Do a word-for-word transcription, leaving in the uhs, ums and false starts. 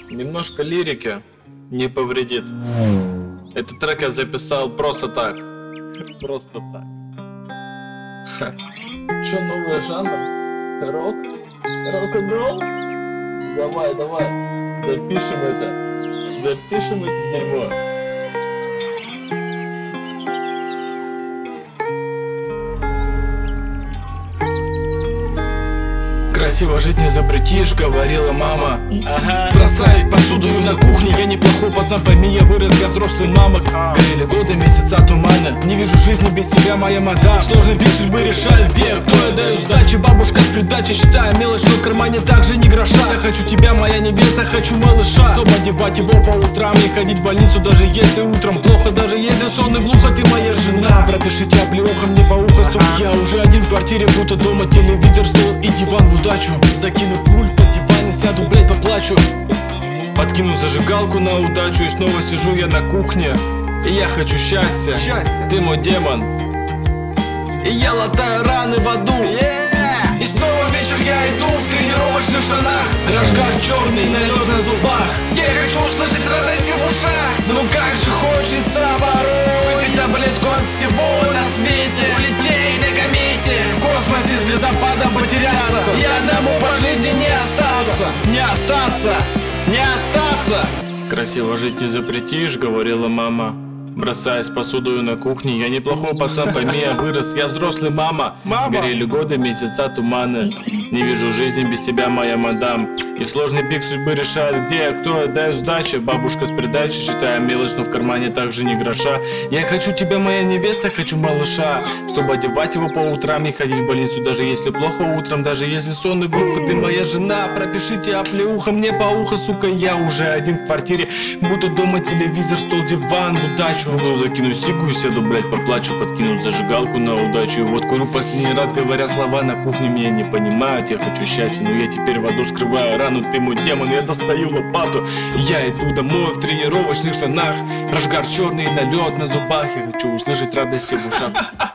Немножко лирики не повредит. Этот трек я записал просто так. Просто так. Ха. Чё, новый жанр? Рок? Рок-н-ролл? Давай, давай, запишем это. Запишем это дерьмо. Красиво жить не запретишь, говорила мама. Ага. Бросаюсь посудою на кухне, я неплохой пацан, пойми, я вырос, я взрослый мама. Горели годы, месяца тумана, не вижу жизни без тебя, моя мадам. Сложный пик судьбы решает где, кто я даю сдачи. Бабушка с придачей, считая мелочь, но в кармане также не гроша. Я хочу тебя, моя невеста, хочу малыша, чтобы одевать его по утрам и ходить в больницу, даже если утром плохо, даже если сон и глухо. Ты моя жена, пропишите оплеуха мне по уху, сука. Я уже один в квартире, будто дома, телевизор, стол и диван в удачу. Закину пульт под диван и сяду, блять, поплачу. Подкину зажигалку на удачу, и снова сижу я на кухне. И я хочу счастья, счастья. Ты мой демон. И я латаю раны в аду, yeah! И снова вечер, я иду в тренировочных штанах. Рожгар черный, налет на зубах. Я хочу услышать радости в ушах. Ну как же хочется порой выпить таблетку от всего на свете, улететь на комете, в космосе звездопадом потеряться, и одному по жизни не остаться. Не остаться, не остаться. Красиво жить не запретишь, говорила мама. Бросаясь посудою на кухне, я неплохой пацан, пойми, я вырос, я взрослый, мама. Мама. Горели годы, месяца туманы, не вижу жизни без тебя, моя мадам. И в сложный пик судьбы решает где я, кто я, даю сдачи. Бабушка с придачей, считая мелочь, но в кармане также не гроша. Я хочу тебя, моя невеста, хочу малыша, чтобы одевать его по утрам и ходить в больницу, даже если плохо утром, даже если сон и глухо. Ты моя жена, пропишите оплеуха мне по ухо, сука. Я уже один в квартире, будто дома телевизор, стол, диван в удачу. Ну, закину сигу и сяду, блять, поплачу. Подкину зажигалку на удачу. И вот курю последний раз, говоря слова на кухне. Меня не понимают, я хочу счастья, но я теперь в аду скрываю рану. Ты мой демон, я достаю лопату. Я иду домой в тренировочных штанах. Рожгар черный, налет на зубах. Я хочу услышать радость в ушах.